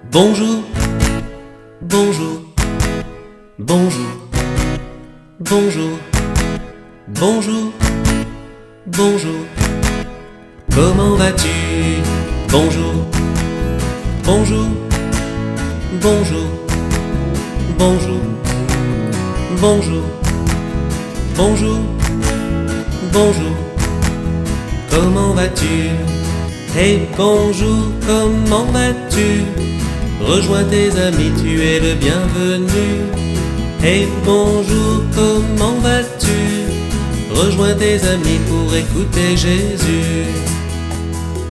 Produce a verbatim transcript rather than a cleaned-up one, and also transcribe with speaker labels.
Speaker 1: Bonjour, bonjour, bonjour, bonjour, bonjour, bonjour. Comment vas-tu? Bonjour, bonjour, bonjour, bonjour, bonjour, bonjour, bonjour. Comment vas-tu? Hey bonjour, comment vas-tu? Rejoins tes amis, tu es le bienvenu. Hey bonjour, comment vas-tu? Rejoins tes amis pour écouter Jésus.